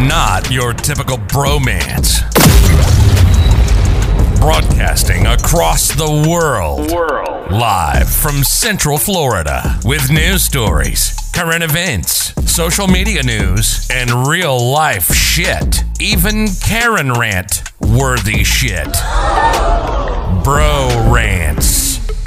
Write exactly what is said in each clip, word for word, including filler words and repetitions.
not your typical bromance. Broadcasting across the world. world. Live from Central Florida with news stories, current events, social media news, and real life shit. Even Karen rant worthy shit. Bro Rants.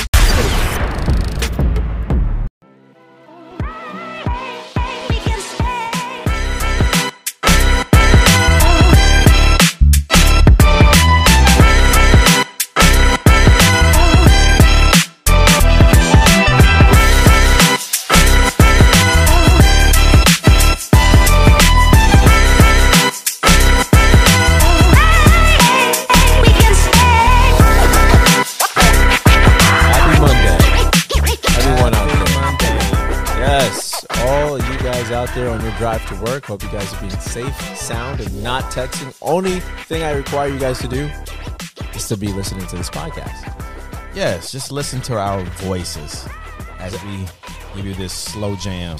Out there on your drive to work. Hope you guys are being safe, sound, and not texting. Only thing I require you guys to do is to be listening to this podcast. Yes, just listen to our voices as we give you this slow jam.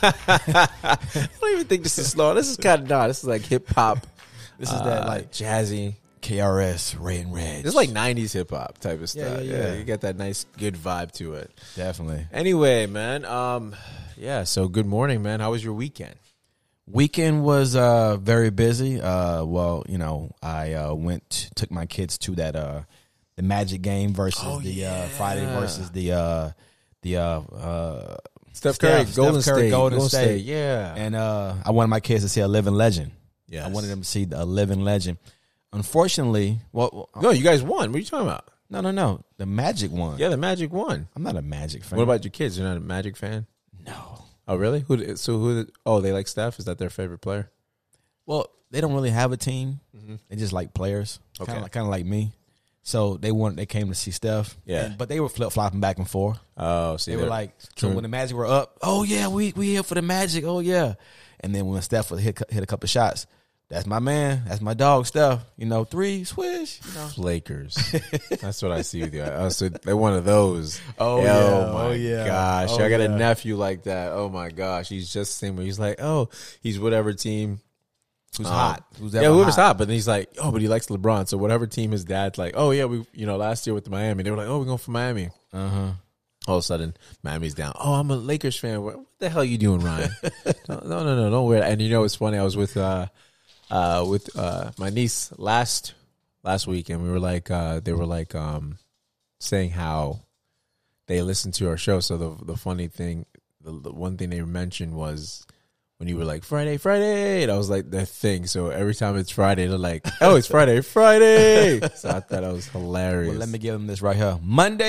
I don't even think this is slow. This is kind of not. This is like hip hop. This is uh, that like jazzy K R S, Ray and Reg. This is like nineties hip hop type of stuff. Yeah, yeah, yeah. yeah, you get that nice, good vibe to it. Definitely. Anyway, man. Um. Yeah, so good morning, man. How was your weekend? Weekend was uh, very busy. Uh, well, you know, I uh, went, took my kids to that uh, the Magic game versus oh, the yeah. uh, Friday versus the uh, the uh, uh, Steph Curry, Steph, Golden Steph Curry, State, Golden, Golden State. State. Yeah, and uh, I wanted my kids to see a living legend. Yeah, I wanted them to see a living legend. Unfortunately, well, no, you guys won. What are you talking about? No, no, no. The Magic won. Yeah, the Magic won. I'm not a Magic fan. What about your kids? You're not a Magic fan? No. Oh, really? Who? So who? Oh, they like Steph? Is that their favorite player? Well, they don't really have a team. Mm-hmm. They just like players. Okay. Kind of like, kind of like me. So they wanted, they came to see Steph. Yeah. And, but they were flip flopping back and forth. Oh, see, they were like, true. so when the Magic were up, oh yeah, we we here for the Magic. Oh yeah. And then when Steph would hit hit a couple of shots, that's my man. That's my dog, Steph. You know, three, swish. You know. Lakers. That's what I see with you. Oh, so they're one of those. Oh, oh yeah. my oh, yeah. gosh. Oh, I got yeah. a nephew like that. Oh, my gosh. He's just the same way. He's like, oh, he's whatever team. Who's um, hot. Who's yeah, whoever's hot. hot. But then he's like, oh, but he likes LeBron. So whatever team his dad's like, oh, yeah, we, you know, last year with Miami, they were like, oh, we're going for Miami. Uh-huh. All of a sudden, Miami's down. Oh, I'm a Lakers fan. What the hell are you doing, Ryan? no, no, no, no, don't wear that. And you know, it's funny. I was with, uh, Uh, with uh, my niece last last week, and we were like, uh, they were like um, saying how they listened to our show. So the the funny thing, the, the one thing they mentioned was when you were like Friday, Friday, and I was like that thing. So every time it's Friday, they're like, oh, it's Friday, Friday. So I thought that was hilarious. Well, let me give them this right here. Monday,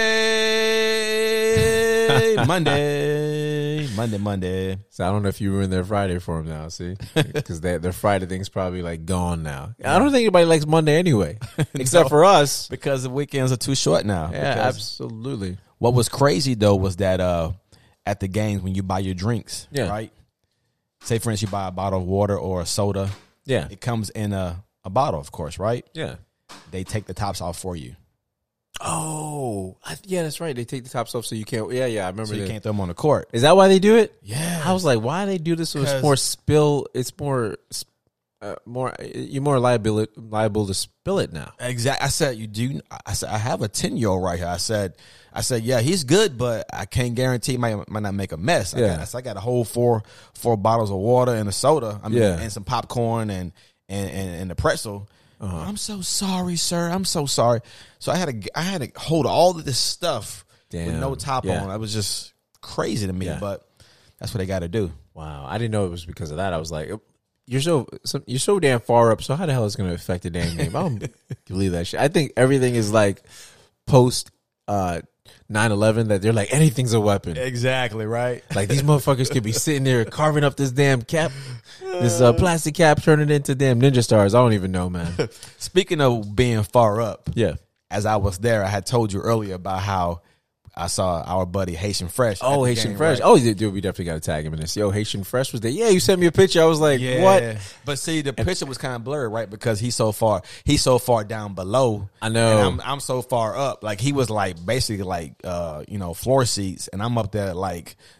Monday, Monday, Monday, Monday. So I don't know if you ruined their Friday for them now, see? Because their Friday thing's probably like gone now. I don't think anybody likes Monday anyway, except No, for us. because the weekends are too short now. Yeah, Because absolutely. What was crazy though was that uh, at the games when you buy your drinks, Yeah. right? Say for instance, you buy a bottle of water or a soda. Yeah, It comes in a, a bottle, of course, right? yeah. They take the tops off for you, Oh, I, yeah, that's right. They take the tops off so you can't. Yeah, yeah, I remember. so you that. can't throw them on the court. Is that why they do it? Yeah, I was like, why do they do this? So it's 'Cause- more spill. It's more, uh, more. You're more liable liable to spill it now. Exactly. I said, you do. I said, I have a ten year old right here. I said, I said, yeah, he's good, but I can't guarantee he might might not make a mess. I Yeah. got, I said, I got a whole four four bottles of water and a soda. I mean, Yeah. and some popcorn and and and, and the pretzel. Uh-huh. I'm so sorry, sir. I'm so sorry. So I had to I had to hold all of this stuff with Damn. no top Yeah. on. That was just crazy to me, Yeah. but that's what they got to do. Wow, I didn't know it was because of that. I was like, you're so, so you're so damn far up. So how the hell is it going to affect the damn game? I don't believe that shit. I think everything is like post uh, nine eleven that they're like anything's a weapon. Exactly right. Like these motherfuckers could be sitting there carving up this damn cap, this uh, plastic cap, turning it into damn ninja stars. I don't even know, man. Speaking of being far up, Yeah. as I was there, I had told you earlier about how I saw our buddy Haitian Fresh. Oh, at the Haitian game, Fresh. right? Oh, dude, we definitely got to tag him in this. Yo, Haitian Fresh was there. Yeah, you sent me a picture. I was like, Yeah. what? But see, the picture was kind of blurry, right? Because he's so far, he's so far down below. I know. And I'm, I'm so far up. Like he was like basically like, uh, you know, floor seats, and I'm up there like,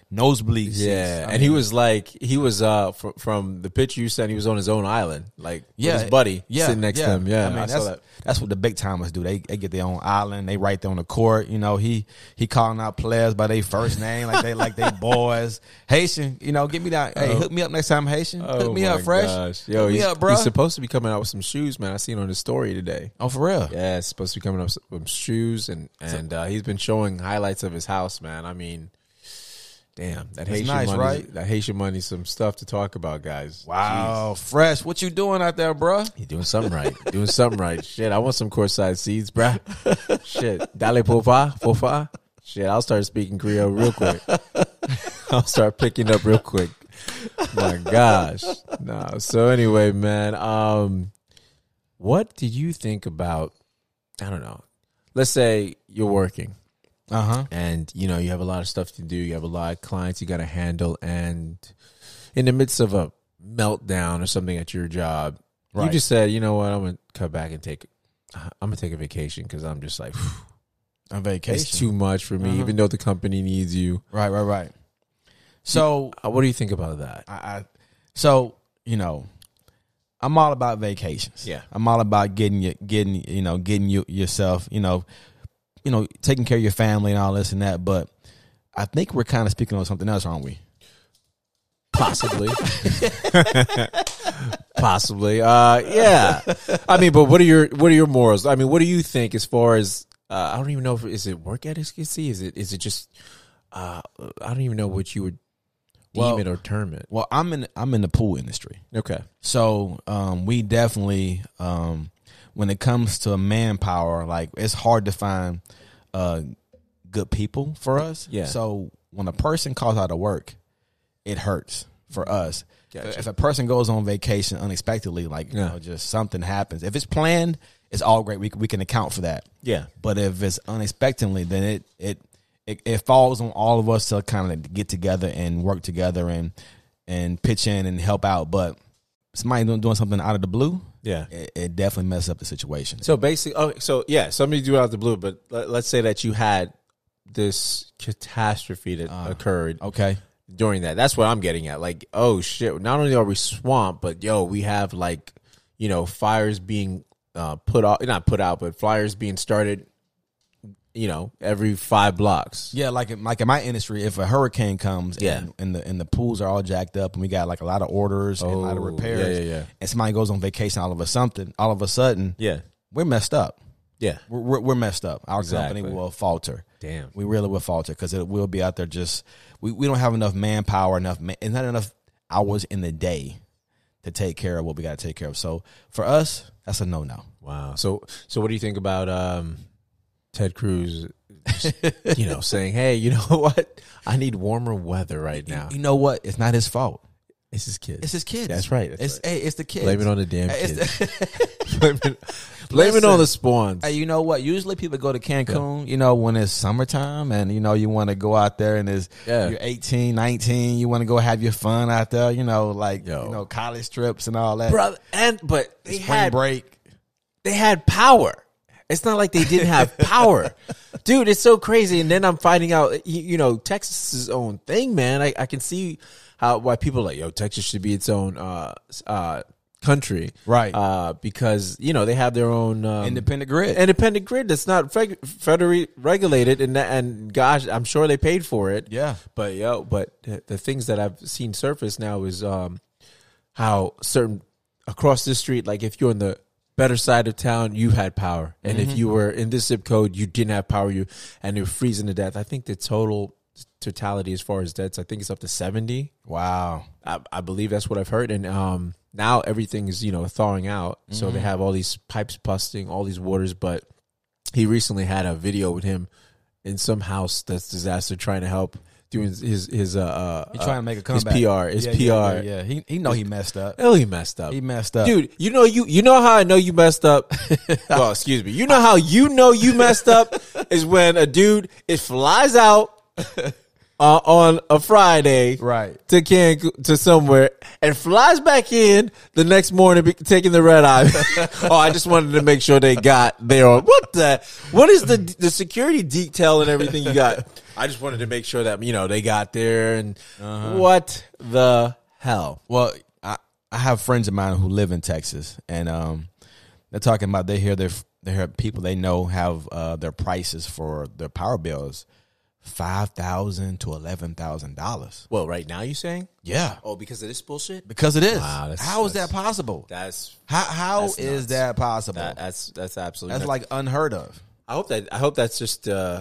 nosebleed seats. Yeah, I and he mean, was like, he was uh fr- from the picture you sent, he was on his own island, like yeah, with his buddy yeah, sitting next yeah. to him. Yeah, I mean I that's saw that. that's what the big timers do. They they get their own island. They right there on the court. You know, he he calling out players by their first name, like they like they boys. Haitian, you know, get me that. Hey, Oh. hook me up next time, Haitian. Oh hook me my up, fresh. gosh. Yo, hook me he's, up, bro. he's supposed to be coming out with some shoes, man. I seen on his story today. Oh, for real? Yeah, it's supposed to be coming up with some shoes, and and uh, he's been showing highlights of his house, man. I mean, damn, that Haitian nice, money, right? that Haitian money, some stuff to talk about, guys. Wow, fresh. What you doing out there, bro? Jeez. He doing something right, doing something right. Shit, I want some courtside seats, bruh. Shit, dale popa, popa. Shit, I'll start speaking Creole real quick. I'll start picking up real quick. My gosh, no. So anyway, man, um, what did you think about? I don't know. Let's say you're working. Uh huh. And, you know, you have a lot of stuff to do. You have a lot of clients you got to handle. And in the midst of a meltdown or something at your job, Right. you just said, you know what, I'm going to cut back and take, I'm going to take a vacation because I'm just like, On vacation. it's too much for me, Uh-huh. even though the company needs you. Right, right, right. So, Uh, What do you think about that? I, I so you know, I'm all about vacations. Yeah. I'm all about getting you, getting you know, getting you yourself, you know, you know, taking care of your family and all this and that. But I think we're kind of speaking on something else, aren't we? Possibly. Possibly. Uh, yeah. I mean, but what are your what are your morals? I mean, what do you think as far as uh, I don't even know if is it work advocacy? Is it is it just uh, I don't even know what you would deem Well- it or term it. Well, I'm in I'm in the pool industry, Okay. so um, we definitely um, when it comes to manpower, like it's hard to find uh, good people for us. Yeah. So when a person calls out of work, it hurts for us. Gotcha. If a person goes on vacation unexpectedly, like you Yeah. know, just something happens. If it's planned, it's all great. We we can account for that. Yeah. But if it's unexpectedly, then it it it, it falls on all of us to kind of get together and work together and and pitch in and help out. But somebody doing, doing something out of the blue, Yeah. it, it definitely messes up the situation. So basically, oh, so yeah, somebody do it out of the blue, but let, let's say that you had this catastrophe that Uh, occurred Okay. during that. That's what I'm getting at. Like, oh shit, not only are we swamped, but yo, we have like, you know, fires being uh, put out, not put out, but fires being started, you know, every five blocks. Yeah, like in- like in my industry, if a hurricane comes, Yeah. and, and the and the pools are all jacked up, and we got like a lot of orders and a lot of Oh, repairs, yeah, yeah, yeah. and somebody goes on vacation, all of a something, all of a sudden, Yeah. we're messed up. Yeah. We're we're, we're messed up. Our Exactly. company will falter. Damn. We really will falter because it will be out there. Just we, we don't have enough manpower, enough man, and not enough hours in the day to take care of what we got to take care of. So for us, that's a no no. Wow. So, so what do you think about um, Ted Cruz, just, you know, saying, hey, you know what? I need warmer weather right now. You know what? It's not his fault. It's his kids. It's his kids. That's right. That's It's right. hey, it's the kids. Blame it on the damn Hey, it's kids. the- blame it, blame it on Listen. the spawns. Hey, you know what? Usually people go to Cancun, you know, when it's summertime and, you know, you want to go out there and it's, Yeah. you're eighteen, nineteen, you want to go have your fun out there, you know, like, Yo. you know, college trips and all that. Brother, and but they Spring had break. they had power. It's not like they didn't have power, dude. It's so crazy. And then I'm finding out, you, you know, Texas's own thing, man. I, I can see how why people are like, yo, Texas should be its own uh uh country, Right. Uh, because you know they have their own um, Independent grid. independent grid that's not feg- federally regulated, and that, and gosh, I'm sure they paid for it. Yeah. But yo, but the, the things that I've seen surface now is um how certain across the street, like if you're in the better side of town, you had power, and if you were in this zip code, you didn't have power, you and you're freezing to death. I think the total totality as far as deaths, I think it's up to seventy. Wow. I, I believe that's what I've heard, and um now everything is you know thawing out, so they have all these pipes busting, all these waters. But he recently had a video with him in some house that's disaster, trying to help doing his his uh, uh He trying to make a his comeback. P R, his yeah, P R. Yeah, yeah, yeah. He he know he messed up. Oh, he messed up. He messed up. Dude, you know you you know how I know you messed up? Well, excuse me. You know how you know you messed up is when a dude it flies out uh, on a Friday, Right. to Cancun, to somewhere, and flies back in the next morning, be- taking the red eye. Oh, I just wanted to make sure they got there. What the? What is the the security detail and everything you got? I just wanted to make sure that you know they got there. And uh-huh. What the hell? Well, I I have friends of mine who live in Texas, and um, they're talking about they hear their they hear people they know have uh, their prices for their power bills. Five thousand to eleven thousand dollars. Well, right now you saying? Yeah. Oh, because of this bullshit? Because it is. Wow, that's, how is that's, that possible? That's how how that's is nuts. that possible? That, that's that's absolutely that's nuts. like unheard of. I hope that I hope that's just uh,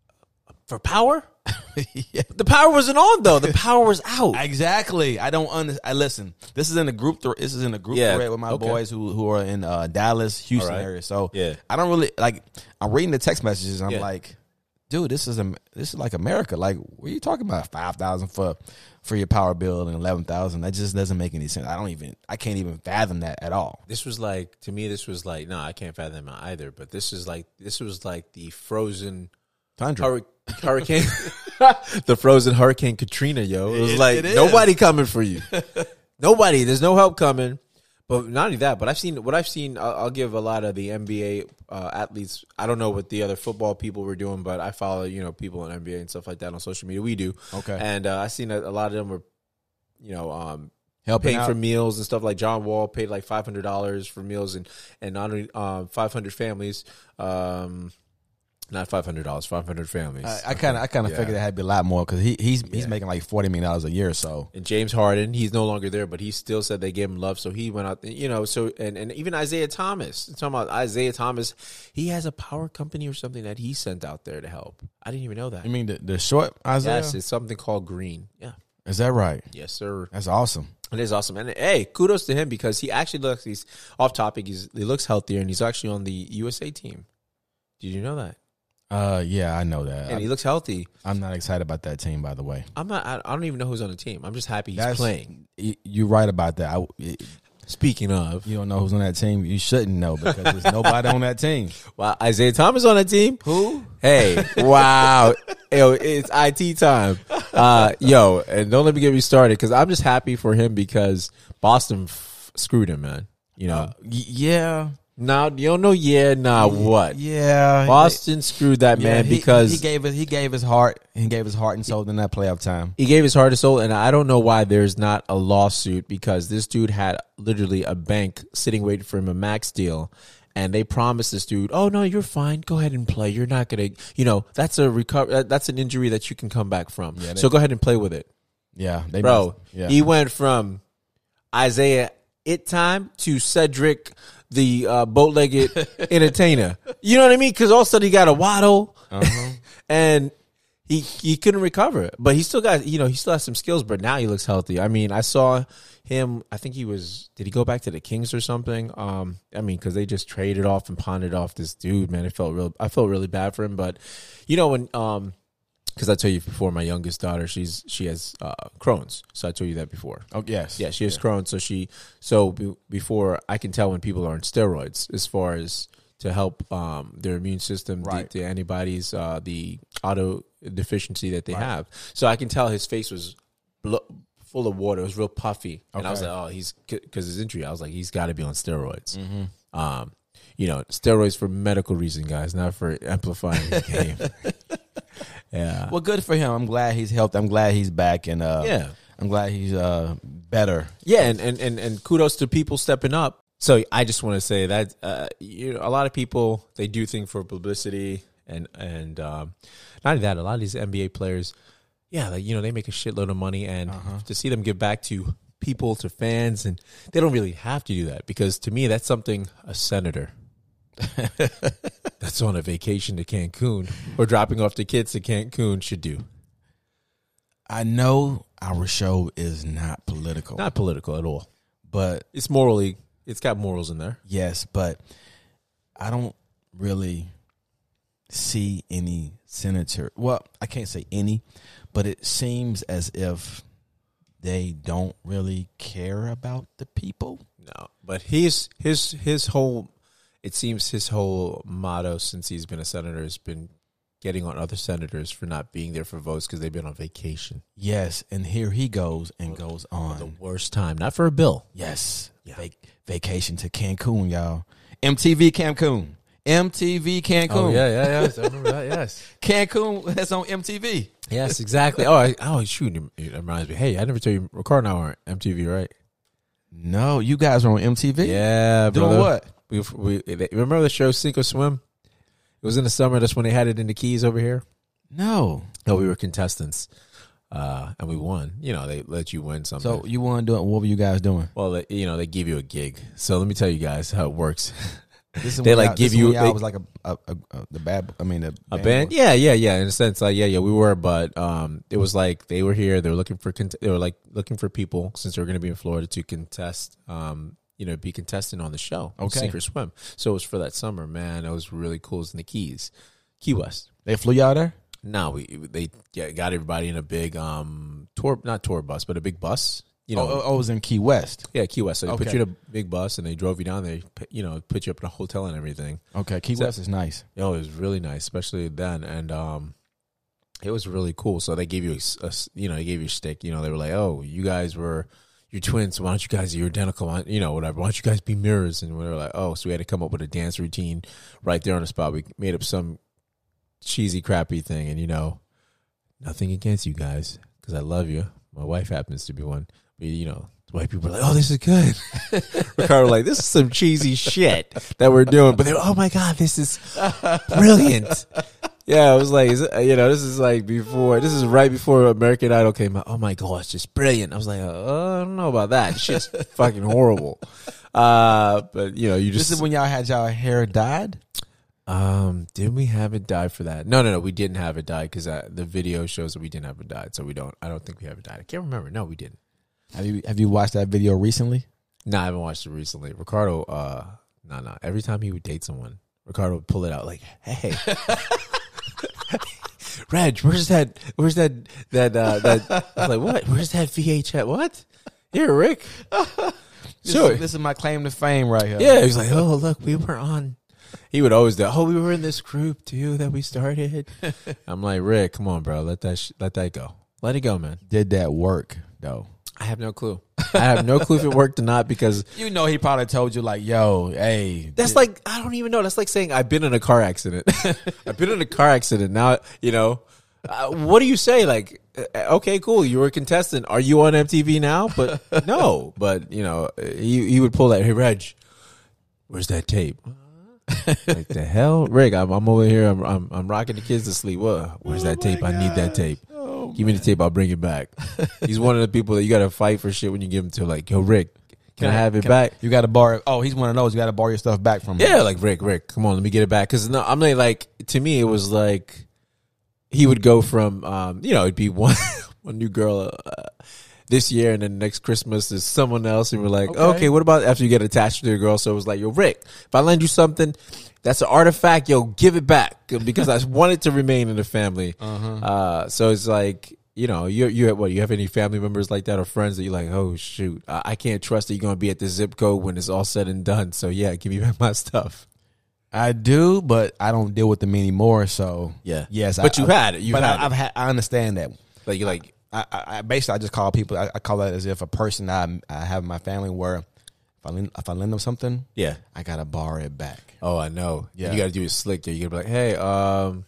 for power. Yeah. The power wasn't on though. The power was out. Exactly. I don't understand. I listen. This is in a group. Th- this is in a group Yeah. thread with my Okay. boys who who are in uh, Dallas, Houston All right. area. So Yeah. I don't really like. I'm reading the text messages. And I'm Yeah. like, dude, this is a, this is like America. Like, what are you talking about? Five thousand for for your power bill and eleven thousand. That just doesn't make any sense. I don't even. I can't even fathom that at all. This was like to me. This was like no, I can't fathom that either. But this is like this was like the frozen Tundra. hur- hurricane, the frozen Hurricane Katrina. Yo, it was It- like it is. nobody coming for you. Nobody. There's no help coming. But not only that, but I've seen what I've seen. I'll, I'll give a lot of the N B A uh, athletes. I don't know what the other football people were doing, but I follow you know people in N B A and stuff like that on social media. We do. Okay. And uh, I seen a, a lot of them were, you know, um, Helping paying out. for meals and stuff. Like John Wall paid like five hundred dollars for meals, and and not only um, five hundred families. Um, Not five hundred dollars, five hundred families. I kind of I kind of Yeah. figured it had to be a lot more because he he's he's Yeah. making like forty million dollars a year. So And James Harden, he's no longer there, but he still said they gave him love, so he went out. You know, so and, and even Isaiah Thomas, talking about Isaiah Thomas, he has a power company or something that he sent out there to help. I didn't even know that. you mean the the short Isaiah? Yes, it's something called Green. Yeah, Is that right? yes, sir. That's awesome. It is awesome, and hey, kudos to him because he actually looks. He's off topic. He's he looks healthier, and he's actually on the U S A team. Did you know that? Uh, yeah, I know that. And I, he looks healthy. I'm not excited about that team, by the way. I'm not. I, I don't even know who's on the team. I'm just happy he's That's- playing. y- You're right about that. I, y- Speaking of, you don't know who's on that team. You shouldn't know because there's nobody on that team. wow, Isaiah Thomas on that team. Who? Hey, wow, yo, it's I T time. Uh, yo, and don't let me get me started because I'm just happy for him because Boston f- screwed him, man. You know, Uh, y- yeah. now you don't know. Yeah, nah, what? Yeah. Boston screwed that Yeah, man he- because he gave his he gave his heart he gave his heart and soul in that playoff time. he gave his heart and soul, and I don't know why there's not a lawsuit because this dude had literally a bank sitting waiting for him, a max deal, and they promised this dude, "Oh no, you're fine. Go ahead and play. You're not gonna, you know, that's a recover. That's an injury that you can come back from. Yeah, they- so go ahead and play with it, Yeah, they bro." missed- yeah. He went from Isaiah it time to Cedric the uh, bow-legged entertainer. You know what I mean? Because all of a sudden he got a waddle, Uh-huh. and he he couldn't recover. But he still got, you know, he still has some skills. But now he looks healthy. I mean, I saw him. I think he was. Did he go back to the Kings or something? Um, I mean, because they just traded off and pawned off this dude. Man, it felt real. I felt really bad for him. But you know when um. Because I told you before, my youngest daughter, she's she has uh, Crohn's. So I told you that before. Oh yes. Yeah, she has Crohn's. So she, so be, before I can tell when people are on steroids, as far as to help um, their immune system, Right. the, the antibodies, uh, the auto deficiency that they have. So I can tell his face was blo- full of water. It was real puffy, and I was Okay. like, oh, he's because his injury. I was like, he's got to be on steroids. Um, you know, steroids for medical reason, guys, not for amplifying the game. Yeah. Well, good for him. I'm glad he's healthy. I'm glad he's back, and uh, Yeah. I'm glad he's uh, better. Yeah, and, and, and, and kudos to people stepping up. So I just want to say that uh, you know, a lot of people, they do things for publicity, and and um, not only that, a lot of these N B A players, yeah, like, you know, they make a shitload of money, and to see them give back to people, to fans, and they don't really have to do that because to me, that's something a senator that's on a vacation to Cancun or dropping off the kids to Cancun should do. I know our show is not political, Not political at all. but It's morally, it's got morals in there. yes, but I don't really see any senator. Well, I can't say any, but it seems as if they don't really care about the people. No, but his his his whole, it seems his whole motto since he's been a senator has been getting on other senators for not being there for votes because they've been on vacation. Yes, and here he goes and goes on. The worst time, not for a bill. Yes, Yeah. Vac- vacation to Cancun, y'all. M T V Cancun. M T V Cancun. Oh yeah, yeah, yeah. I remember that. Yes, Cancun. That's on M T V. yes, exactly. Oh, I, oh, shoot! It reminds me. Hey, I never told you, Ricardo and I were on M T V, right? No, you guys are on M T V. Yeah, doing brother. what? We, we they, remember the show Sink or Swim? It was in the summer. That's when they had it in the Keys over here. No. No, we were contestants, uh, and we won. You know, they let you win something. So you want to do it? What were you guys doing? well, they, you know, they give you a gig. So let me tell you guys how it works. This is They when like y'all- give this is you- when y'all they- was like a, a, a, a the bad. I mean, a, A band? Yeah, yeah, yeah. In a sense, like yeah, yeah, we were, but um, it was like they were here. They were looking for cont- they were like looking for people since they were going to be in Florida to contest. Um, you know, be contestant on the show. Okay. Sink or Swim. So it was for that summer, man. It was really cool. It was in the Keys, Key West. They flew y'all there. No, we they yeah, got everybody in a big um tour, not tour bus, but a big bus. You know, Oh, oh, it was in Key West. yeah, Key West. So they put Okay. you in a big bus and they drove you down there. You know, put you up in a hotel and everything. Okay, Key So- West is nice. Oh, it was really nice, especially then, and um, it was really cool. So they gave you, a s- a s- you know, they gave you a stick. You know, they were like, "Oh, you guys were, you're twins. So why don't you guys, you're identical? Why, you know, whatever. Why don't you guys be mirrors?" And we were like, "Oh," so we had to come up with a dance routine right there on the spot. We made up some cheesy, crappy thing, and you know, nothing against you guys because I love you. My wife happens to be one, but you know. White people are like, "Oh, this is good." Ricardo like, "This is some cheesy shit that we're doing," but they're, "Oh my god, this is brilliant." Yeah, I was like, is it, you know, this is like before, this is right before American Idol came out. Oh my god, it's just brilliant. I was like, uh, I don't know about that. This shit's fucking horrible. Uh, but you know, you just This is when y'all had y'all hair dyed. um, didn't we have it dyed for that? No, no, no, we didn't have it dyed because uh, the video shows that we didn't have it dyed, so we don't. I don't think we have it dyed. I can't remember. No, we didn't. Have you Have you watched that video recently? No, I haven't watched it recently. Ricardo, uh, no, no. Every time he would date someone, Ricardo would pull it out like, "Hey, Reg, where's that? Where's that? That uh, that?" I was like, "What? Where's that V H S? What? Here, Rick." This Sure. is, this is my claim to fame right here. Yeah, he was like, "Oh, look, we were on." He would always do. "Oh, we were in this group too that we started." I'm like, "Rick, come on, bro. Let that sh- let that go. Let it go, man." Did that work though? I have no clue. I have no clue if it worked or not because You know, he probably told you like, "Yo, hey, that's like, I don't even know. That's like saying I've been in a car accident. I've been in a car accident. Now, you know, uh, what do you say? Like, uh, okay, cool. You were a contestant. Are you on M T V now? But no, but you know, he, he would pull that. "Hey, Reg, where's that tape?" Like the hell, Rick, I'm, I'm over here. I'm, I'm, I'm rocking the kids to sleep. What? Where's that tape? I need that tape. Give me the tape. I'll bring it back. He's one of the people that you got to fight for shit when you give him to. Like, yo, Rick, can I have it can- back? You got to borrow. Oh, he's one of those. You got to borrow your stuff back from him. Yeah, like Rick, Rick, come on, let me get it back. Because no, I'm like, like to me, it was like he would go from, um, you know, it'd be one one new girl uh, this year, and then next Christmas is someone else, and we're like, okay. Okay. what about after you get attached to the girl? So it was like, yo, Rick, if I lend you something that's an artifact, yo, give it back because I want it to remain in the family. Uh-huh. Uh, so it's like. You know, you you have what? You have any family members like that or friends that you're like, oh shoot, I, I can't trust that you're gonna be at the zip code when it's all said and done. So yeah, give me back my stuff. I do, but I don't deal with them anymore. So Yeah. yes, But I, you had it. You but had I, I've it. had. I understand that. Like you're like, I, I, I basically I just call people. I, I call that as if a person I I have in my family where if I lend, if I lend them something, yeah. I gotta borrow it back. Oh, I know. Yeah. Yeah. You got to do it slick. You got to be like, hey, um,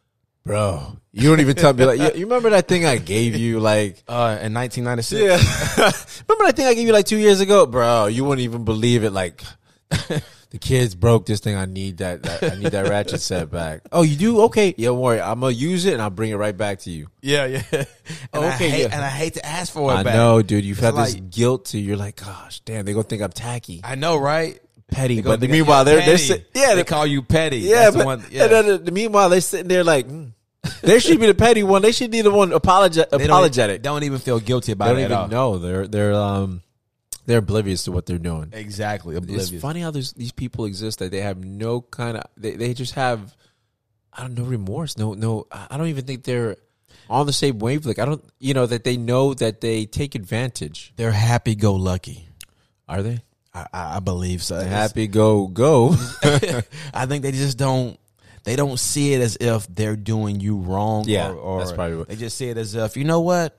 bro, you don't even tell me. Like, you, you remember that thing I gave you? Like, Uh, in nineteen ninety-six. yeah. Remember that thing I gave you like two years ago, bro? You wouldn't even believe it. Like, the kids broke this thing. I need that. that I need that ratchet set back. Oh, you do? Okay. Yeah, don't worry. I'm gonna use it and I'll bring it right back to you. yeah, yeah. And I Okay, hate, yeah. and I hate to ask for it I back. know, dude. You've It's had this like- guilt to. You're like, gosh, damn. They gonna think I'm tacky, I know, right? petty. They go- But they go, meanwhile, "Yeah, they're they're petty." sit, yeah, they they call you petty. Yeah, That's but the one. Yeah. and then, uh, meanwhile they're sitting there like, mm, they should be the petty one. They should be the one apologi- They don't- apologetic. Don't even feel guilty They about don't it even at all. know. They're they're um they're oblivious to what they're doing. Exactly. Oblivious. It's funny how there's these people exist that they have no kind of they, they just have I don't know remorse. No no I don't even think they're on the same wavelength. I don't you know that they know that they take advantage. They're happy go lucky. Are they? I, I I believe so. It's- Happy go go. I think they just don't. they don't see it as if they're doing you wrong. Yeah, or, or that's probably what- they just see it as if, you know what,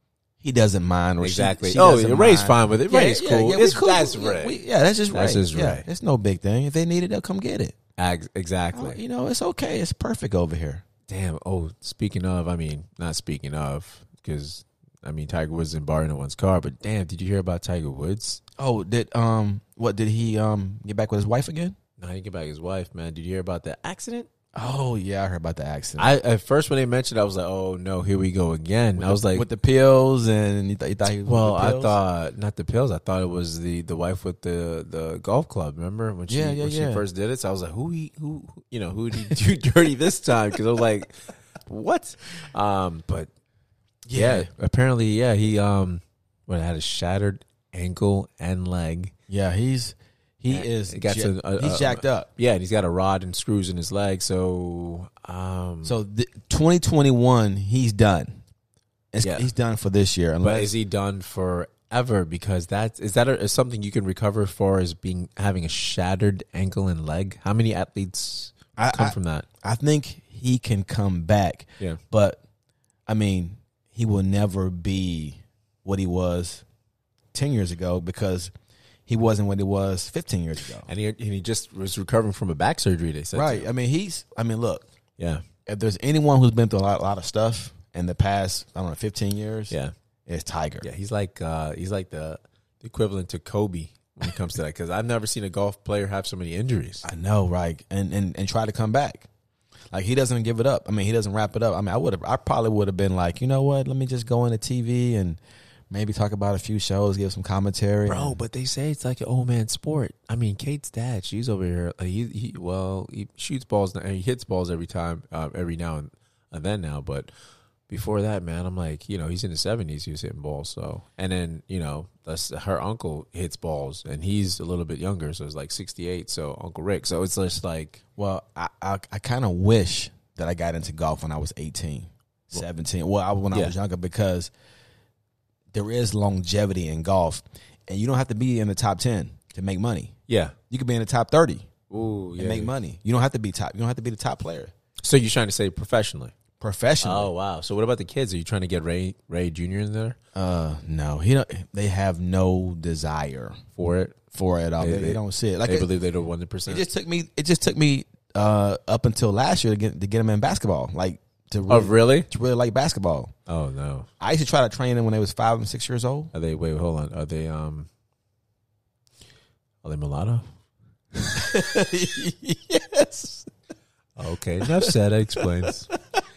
he doesn't mind. Or Exactly. She, she Oh, doesn't Ray's mind. fine with it. Ray's cool. we It's- that's We- Ray. we- yeah, that's just That's Ray. just yeah, Ray. it's no big thing. If they need it, they'll come get it. Ag- exactly. Oh, you know, it's okay. It's perfect over here. Damn. Oh, speaking of, I mean, not speaking of, because I mean, Tiger Woods in bar in one's car. But damn, did you hear about Tiger Woods? Oh, did um, what did he um get back with his wife again? No, he didn't get back his wife, man. Did you hear about the accident? Oh yeah, I heard about the accident. I at first when they mentioned, it, I was like, oh no, here we go again. I was like, with the pills, and you, th- you thought he was well, with the I pills? thought not the pills. I thought it was the the wife with the the golf club. Remember when she Yeah, yeah, when yeah. she first did it? So I was like, who he who you know who did he do dirty this time? Because I was like, what? Um, but yeah. Yeah. apparently, yeah, he um, what had a shattered ankle and leg. yeah, he's he And is it got ja- to, uh, he's uh, jacked up. Yeah, and he's got a rod and screws in his leg. So um, So the, twenty twenty-one, he's done. It's, Yeah. He's done for this year. but Unless, is he done forever? Because that is that a, is something you can recover for as being having a shattered ankle and leg. How many athletes I, come I, from that? I think he can come back. Yeah. But I mean, he will never be what he was ten years ago because he wasn't what he was fifteen years ago. And he and he just was recovering from a back surgery. They said, Right. too. I mean, he's. I mean, look. Yeah, If there's anyone who's been through a lot, a lot of stuff in the past, I don't know, fifteen years, yeah, it's Tiger. yeah. He's like uh, he's like the, the equivalent to Kobe when it comes to that. Because I've never seen a golf player have so many injuries. I know, right? And and and try to come back. Like he doesn't give it up. I mean, he doesn't wrap it up. I mean, I would have. I probably would have been like, you know what? Let me just go into T V and maybe talk about a few shows, give some commentary, Bro, but they say it's like an old man sport. I mean, Kate's dad, she's over here. Like he, he, well, he shoots balls and he hits balls every time, uh, every now and, and then now. But before that, man, I'm like, you know, he's in his seventies. He was hitting balls. So, and then you know, that's her uncle hits balls, and he's a little bit younger, so it's like sixty-eight. So Uncle Rick. So it's just like, Well, I I, I kind of wish that I got into golf when I was eighteen, seventeen. Well, I, when I Yeah. was younger because there is longevity in golf, and you don't have to be in the top ten to make money. yeah, You could be in the top thirty ooh, and yeah. make money. You don't have to be top. You don't have to be the top player So you're trying to say professionally? professionally. Oh wow. So what about the kids? Are you trying to get Ray Ray Junior in there Uh, no, he don't. They have no desire for it? for it at all. They- They, they they- don't see it. Like They it, believe they don't one hundred it percent. just took me. It just took me uh, up until last year to get to get him in basketball. Like to really, Oh really? to really like basketball. Oh no. I used to try to train them when they was five and six years old. Are they? Wait, hold on. Are they? Um, are they mulatto? Yes. Okay, enough said. That explains.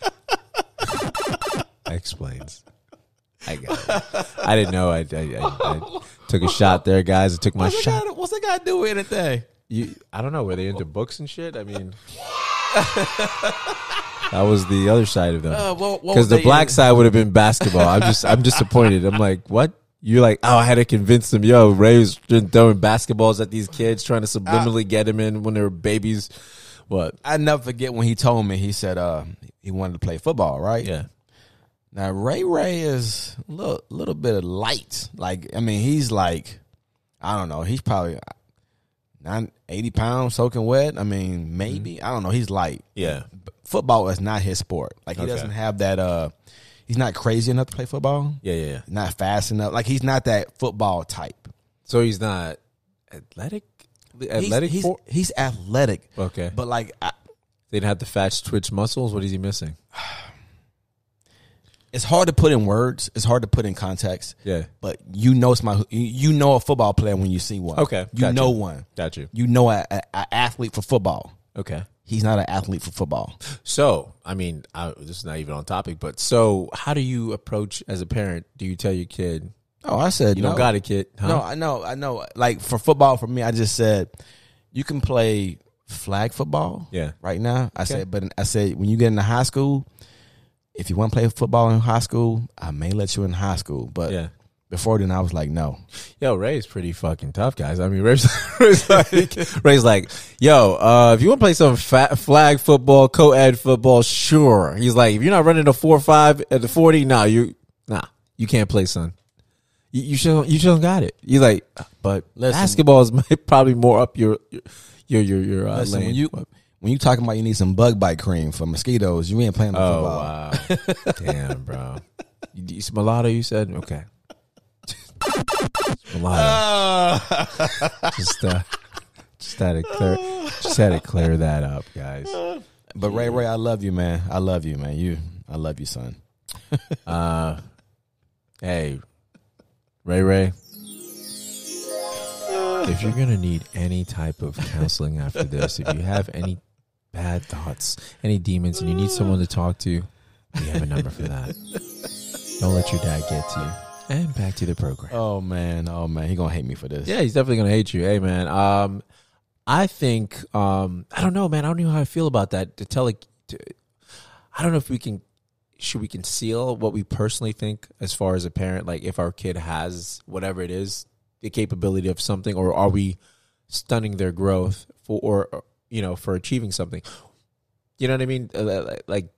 That explains. I got it. I didn't know. I, I, I, I took a shot there, guys. I took my What's that, shot. guy, what's that guy do with anything? You, I don't know. Were they into books and shit? I mean, that was the other side of them. Uh, what- what Because was the they black in? side would have been basketball. I'm just, I'm disappointed. I'm like, what? You're like, oh, I had to convince them. Yo, Ray was throwing basketballs at these kids, trying to subliminally get them in when they were babies. What? I never forget when he told me. He said uh, he wanted to play football, right? Yeah. Now Ray Ray is a little, little bit of light. Like I mean, he's like, I don't know. He's probably nine, eighty pounds soaking wet. I mean, maybe I don't know. He's light. Yeah. Football is not his sport. Like he Okay. doesn't have that. Uh, he's not crazy enough to play football. Yeah, yeah, yeah. Not fast enough. Like he's not that football type. So he's not athletic? He's- Athletic? He's, for- he's athletic. okay. But like, I, They didn't have the fat twitch muscles? What is he missing? it's hard to put in words. It's hard to put in context. Yeah. But you know, it's my. You you know a football player when you see one. Okay, You gotcha. know one. Got you. You know a, a, a athlete for football. Okay. He's not an athlete for football. So, I mean, I, this is not even on topic, but so how do you approach as a parent? Do you tell your kid, Oh, I said you no. don't got a kid? Huh? No, I know, I know. Like for football, for me, I just said you can play flag football. Yeah. Right now, I said, but I said when you get into high school, if you want to play football in high school, I may let you in high school. But Yeah. before then, I was like, no. Yo, Ray's pretty fucking tough, guys. I mean, Ray's, Ray's like, Ray's like, yo, uh, if you want to play some fat flag football, co-ed football, sure. He's like, if you're not running a four or five at the forty, nah, you, nah, you can't play, son. You, you should, you should got it. He's like, but Listen. basketball is probably more up your, your, your, your uh, Listen, lane. when you when you talking about you need some bug bite cream for mosquitoes, you ain't playing no Oh football. wow, damn, bro. You, you, mulatto, you said okay. Mulatto. just, uh, just had to clear, just had to clear that up, guys. But Ray Ray, I love you, man. I love you, man. You, I love you, son. Uh, hey, Ray Ray. If you're gonna need any type of counseling after this, if you have any bad thoughts, any demons, and you need someone to talk to, we have a number for that. Don't let your dad get to you. And back to the program. Oh man, oh man, he gonna hate me for this. Yeah, he's definitely gonna hate you. Hey, man. Um, I think um, I don't know, man. I don't know how I feel about that. To tell like, to, I don't know if we can. Should we conceal what we personally think as far as a parent? Like, if our kid has whatever it is, the capability of something, or are we stunning their growth for, or you know, for achieving something? You know what I mean? Like,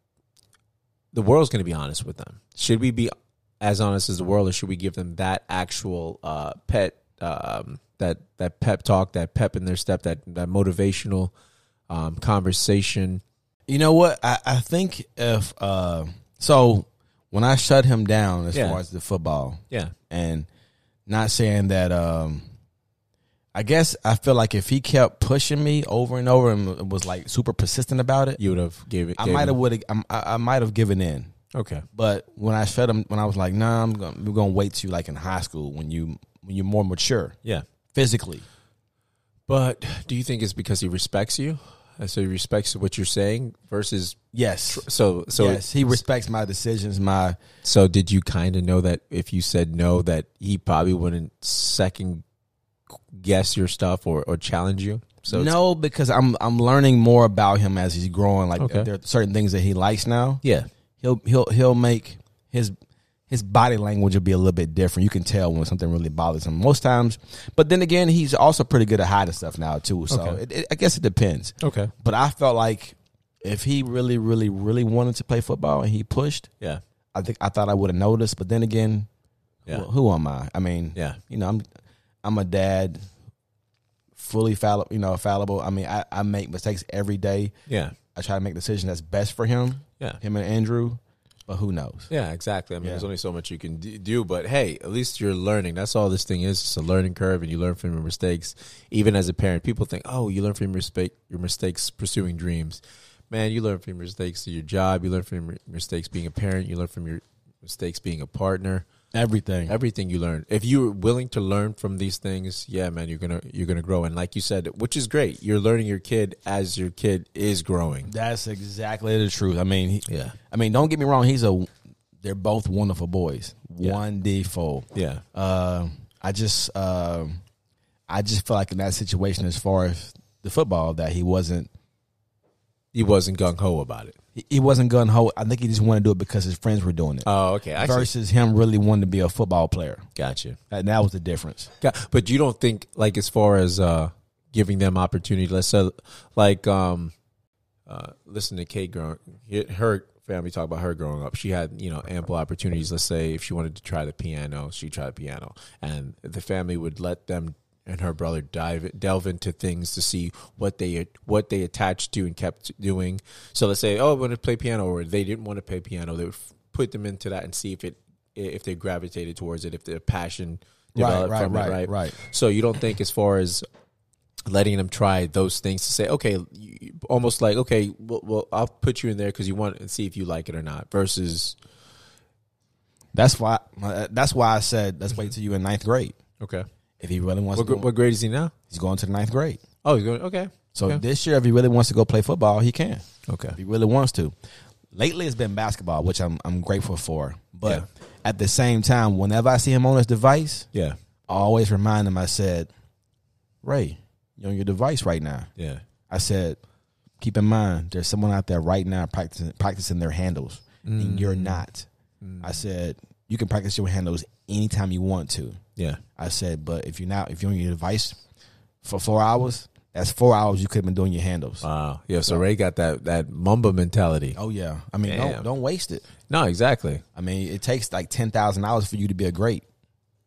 the world's going to be honest with them. Should we be as honest as the world, or should we give them that actual uh, pet, um, that that pep talk, that pep in their step, that that motivational um, conversation? You know what? I, I think if uh, so, when I shut him down as Yeah. far as the football, Yeah, and not saying that, um, I guess I feel like if he kept pushing me over and over and was like super persistent about it, you would have gave it. I gave might have him- would I, I might have given in. Okay. But when I shut him, when I was like, nah, I'm gonna, we're gonna wait till like in high school when you when you're more mature Yeah. physically. But do you think it's because he respects you? Uh, So he respects what you're saying versus Yes. so so yes, he respects my decisions. My so did you kind of know that if you said no, that he probably wouldn't second guess your stuff or, or challenge you? So it's- no, because I'm I'm learning more about him as he's growing. Like Okay. there are certain things that he likes now. yeah, He'll he'll he'll make his his body language will be a little bit different. You can tell when something really bothers him most times. But then again, he's also pretty good at hiding stuff now too. So Okay. it, it, I guess it depends. okay, But I felt like if he really, really, really wanted to play football and he pushed, yeah, I think I thought I would have noticed. But then again, yeah, who, who am I? I mean, yeah, you know, I'm I'm a dad, fully fallible. You know, fallible. I mean, I, I make mistakes every day. yeah, I try to make decisions that's best for him, yeah. him and Andrew. But who knows? Yeah, exactly. I mean, Yeah. there's only so much you can d- do, but hey, at least you're learning. That's all this thing is. It's a learning curve, and you learn from your mistakes. Even as a parent, people think, oh, you learn from your, mistake, your mistakes pursuing dreams. Man, you learn from your mistakes to your job. You learn from your mistakes being a parent. You learn from your mistakes being a partner. Everything. Everything you learn. If you're willing to learn from these things, yeah, man, you're gonna you're gonna grow. And like you said, which is great, you're learning your kid as your kid is growing. That's exactly the truth. I mean, he, Yeah, I mean, don't get me wrong. He's a. They're both wonderful boys. Yeah. Wonderful. yeah, Uh, I just, uh, I just feel like in that situation, as far as the football, that he wasn't, he wasn't gung ho about it. he, he wasn't gun ho. I think he just wanted to do it because his friends were doing it. Oh, okay. I see. versus him really wanting to be a football player. Gotcha. And that was the difference. Got- But you don't think, like, as far as uh, giving them opportunity, let's say, like, um, uh, listen to Kate growing, her family talk about her growing up. She had, you know, ample opportunities. Let's say if she wanted to try the piano, she tried the piano, and the family would let them and her brother dive delve into things to see what they what they attached to and kept doing. So let's say, oh, I want to play piano, or they didn't want to play piano. They would f- put them into that and see if it if they gravitated towards it, if their passion developed right, from right, it, right? right. So you don't think, as far as letting them try those things, to say, okay, you, almost like, okay, well, well, I'll put you in there because you want to see if you like it or not, versus, That's why. uh, That's why I said let's wait till you in ninth grade. okay, If he really wants what, to, gr- go, what grade is he now? he's going to the ninth grade. Oh, he's going, okay, So Okay. this year, if he really wants to go play football, he can. okay, If he really wants to. Lately, it's been basketball, which I'm I'm grateful for. But Yeah. at the same time, whenever I see him on his device, yeah, I always remind him. I said, Ray, you're on your device right now. yeah, I said, keep in mind, there's someone out there right now practicing practicing their handles, and you're not. I said, you can practice your handles anytime you want to. yeah, I said, but if you're not, if you're on your device for four hours, that's four hours you could have been doing your handles. wow, yeah. So Ray got that that Mamba mentality. Oh yeah, I mean, Damn. don't don't waste it. No, exactly. I mean, it takes like ten thousand dollars for you to be a great.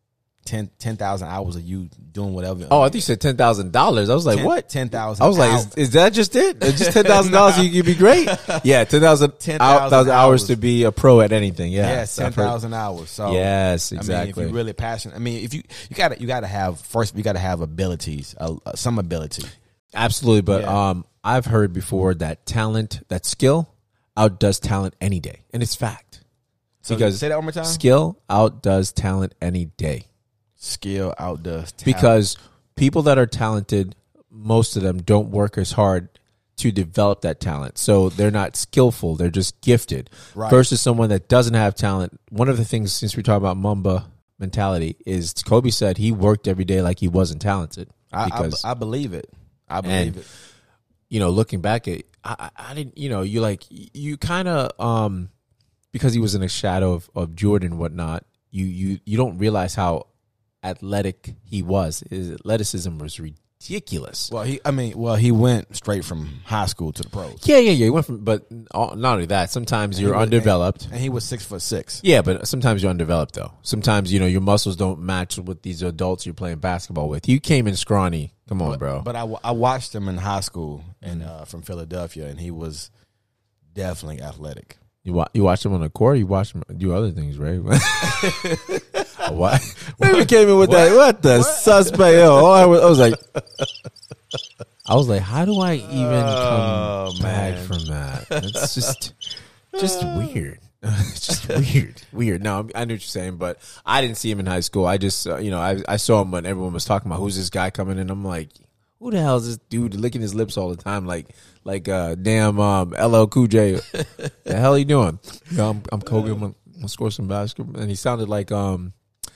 ten thousand hours of you doing whatever. Oh, I think you said ten thousand dollars. I was like, ten, what? ten thousand. I was like, is, is that just it? It's just ten thousand dollars, you could be great. Yeah, ten thousand hours. hours to be a pro at anything. Yeah, yes, ten thousand hours. So yes, exactly. I mean, if you're really passionate, I mean, if you you got to you got to have first, you got to have abilities, uh, some ability. Absolutely, but Yeah. um, I've heard before that talent, that skill, outdoes talent any day, and it's fact. So Because say that one more time. skill outdoes talent any day. Skill outdoes talent. Because people that are talented, most of them don't work as hard to develop that talent. So they're not skillful. They're just gifted. Right. Versus someone that doesn't have talent. One of the things, since we talk about Mamba mentality, is Kobe said he worked every day like he wasn't talented. I, Because, I, I believe it. I believe and, it. you know, looking back at, I, I didn't, you know, you like, you kind of, um, because he was in a shadow of, of Jordan and whatnot, you, you, you don't realize how athletic he was. His athleticism was ridiculous. Well, he. I mean, well, he went straight from high school to the pros. Yeah, yeah, yeah. He went from, but not only that, sometimes you're he was- undeveloped. and, and he was six foot six. Yeah, but sometimes you're undeveloped though. Sometimes, you know, your muscles don't match with these adults you're playing basketball with. You came in scrawny. Come on, bro. But I, wa- I watched him in high school and uh, from Philadelphia, and he was definitely athletic. You wa- you watch him on the court. You watch him do other things, right? What? Maybe came in with What? that. What the suspect? Yo, I was, I was like, I was like, how do I even Oh, come back man. from that? It's just, just weird. It's just weird, weird. No, I know what you're saying, but I didn't see him in high school. I just, uh, you know, I I saw him when everyone was talking about who's this guy coming in. I'm like, who the hell is this dude licking his lips all the time, like like uh, damn um, L L Cool J? The hell you doing? You know, I'm I'm Kobe. I'm gonna, I'm gonna score some basketball, and he sounded like um.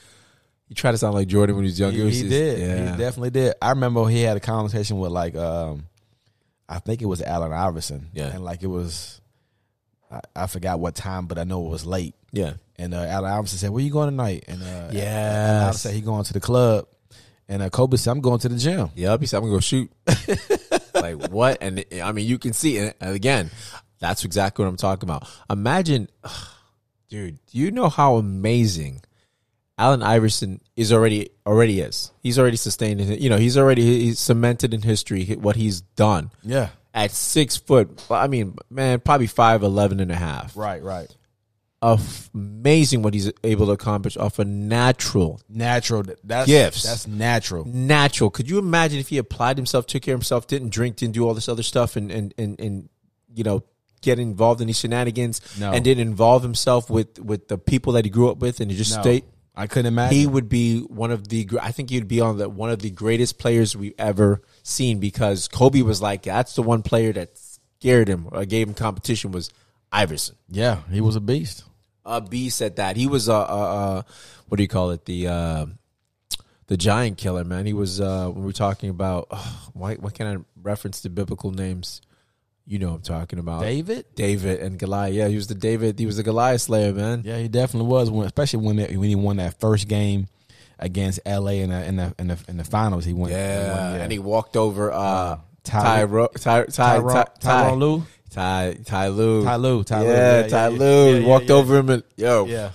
He tried to sound like Jordan when he was younger. He, It was he just- did. yeah. He definitely did. I remember he had a conversation with like, um, I think it was Allen Iverson. Yeah. And like it was, I, I forgot what time, but I know it was late. Yeah. And uh, Allen Iverson said, "Where you going tonight?" And uh, Yes. Allen said he going to the club. And uh, Kobe said, "I'm going to the gym." Yep, he said, I'm going to go shoot. Like, what? And, I mean, you can see it. And again, that's exactly what I'm talking about. Imagine, ugh, dude, do you know how amazing Allen Iverson is already, already is? He's already sustained, in, you know, he's already he's cemented in history what he's done. Yeah. At six foot, I mean, man, probably five eleven and a half. Right. Right. Of amazing what he's able to accomplish off a natural Natural. That's Gifts. That's natural. natural. Could you imagine if he applied himself, took care of himself, didn't drink, didn't do all this other stuff, and and and, and you know, get involved in these shenanigans, No. and didn't involve himself with with the people that he grew up with, and he just No. stayed. I couldn't imagine. He would be one of the. gr- I think he'd be on the one of the greatest players we've ever seen, because Kobe was like, that's the one player that scared him or gave him competition was Iverson. yeah, he was a beast. A beast at that. He was a, uh, uh, what do you call it? The uh, the giant killer, man. He was uh, when we're talking about oh, why why can't I reference the biblical names? You know what I'm talking about. David? David and Goliath. Yeah, he was the David. He was the Goliath slayer, man. Yeah, he definitely was. When, especially when they, when he won that first game against L A in the in the in the, in the finals. He won. Yeah, he won, and he walked over uh, Ty- Ty Ty Ty Tyron, Ty Tyronn Lue. Ty Ty Lue. Ty Lue. Ty Lue. Yeah, Yeah, yeah, Ty yeah. Lue. Yeah, He yeah, walked yeah. over him and yo, Yeah.